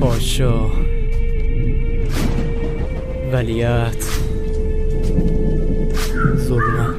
پاشا، ولیعت، ظلمت.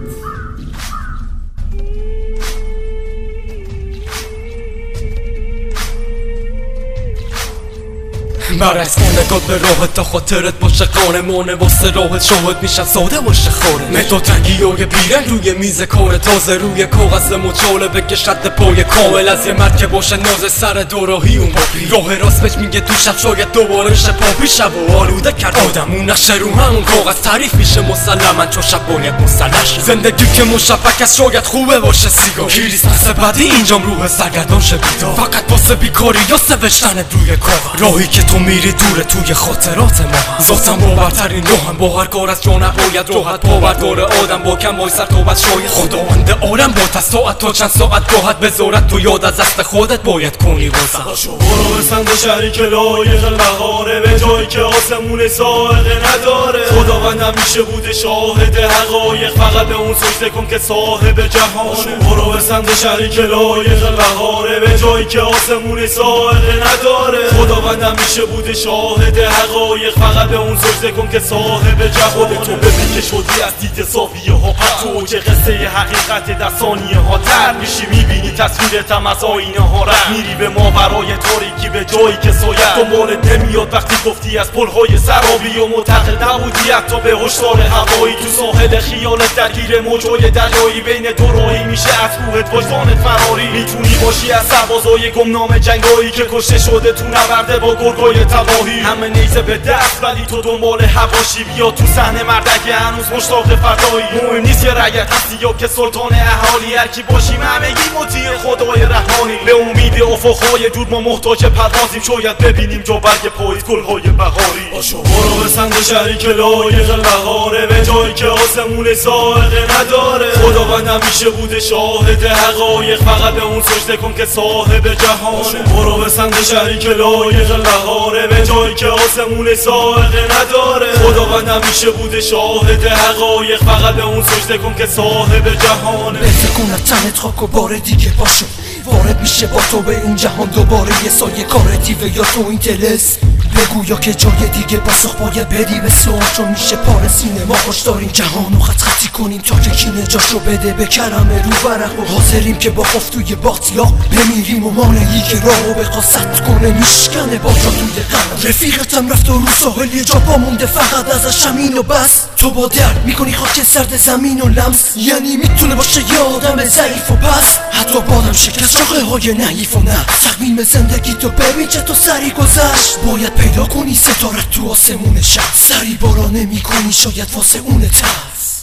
برعکس کن نگاه به راحت تا خاطرت باشه قانمانه واسه راحت شاهد میشن ساده باشه خاره مداد رنگی های بیرنگ روی میز کار تازه روی کاغذ مچاله بکشد پای کامل از یه مرد که باشه ناز سر دوراهی اون باقی راه راست بهش میگه تو شب شاید دوباره شپاپی شب و آلوده کرد آدمون نقشه رو همون کاغذ تعریف میشه مسلماً چون شب باید مسلح شه زندگی که مشبک از شاید خوبه باشه سیگار کریسمس بعدی اینجام روح سرگردان شه بیدار فقط واسه بیکاری یا سوشتن روی کاغذ راهی که تو میری دوره توی خاطرات ما ذاتم باورترین راهم با هر کار از جا نباید راحت باوردار آدم با کم وای سر توبت شاید خداوند آرم با ساعت تا چند ساعت راحت بذارت تو یاد از دست خودت باید کنی بازم برو به سمت شهری که لایق بهاره به جایی که آسمون سائقه نداره خداوند همیشه بوده شاهد حقایق فقط به اون سجده کن که صاحب جهانه برو به سمت شهری که لایق بهاره به جایی که آسمون سائقه نداره خداوند همیشه بوده شاهد حقایق فقط به اون سجده کن که صاحب جهانه تو ببین که شدی از دید صافیه ها تو که قصه حقیقت در ثانیه ها تر میشی میبینی تصویرت هم از آینه ها رد میری به ماورای تاریکی به جایی که سایه دنبالت نمیاد وقتی گفتی از پلهای سرابی و معتقد نبودی حتی به هشدار هوایی تو ساحل خیالت درگیر موجای دریایی بین دو راهی میشه از کوهت وجدانت فراری میتونی باشی از سربازای گمنام جنگایی که کشته شده تو نبرده با گرگای تباهی همه نیزه به دست ولی تو دنبال هواشی بیا تو صحنه مردک هنوز مشتاق فردایی مهم نیست که رعیت هستی یا که سلطان اهالی هر کی باشیم همگی مطیع خدای رحمانی به امید افقهای دور ما محتاج پروازیم شاید ببینیم جا برگ پاییز گلهای بهاری باشو برو به سمت شهری که لایق بهاره به جایی که آسمون سائقه نداره خداوند همیشه بوده شاهد حقایق فقط به اون سجده کن که صاحب جهانه برو به سمت شهری که لایق بهاره به جایی که آسمون سائقه نداره خداوند همیشه بوده شاهد حقایق فقط به اون سجده کن که صاحب جهانه بتکونم تنت خاک و بار دیگه باشو وارد میشه با تو به این جهان دوباره یه سایه کار دیوه یا تو این تلس بگو یا که جای دیگه پاسخ باید بدی به سوال چون میشه پار سینما خوش داریم جهانو خط خطی کنیم تا یکی نجاشو بده به کرمه رو برق و حاضریم که با خوف توی باطلا بمیریم و مانعی که راهو بخوا سد کنه میشکنه با جا توی قلب رفیقتم رفت و رو ساحل یه جا پا مونده فقط ازش همین و بس تو با درد میکنی خاک سرد زمین و لمس یعنی میتونه باشه یه آدم ضعیف و پس حتی بادم شکست شاقه های نحیف و نه تقویم زندگی تو ببین چه تو سری گذشت باید پیدا کنی ستاره تو آسمون شب سری بارا نمی کنی شاید واسه اونه ترس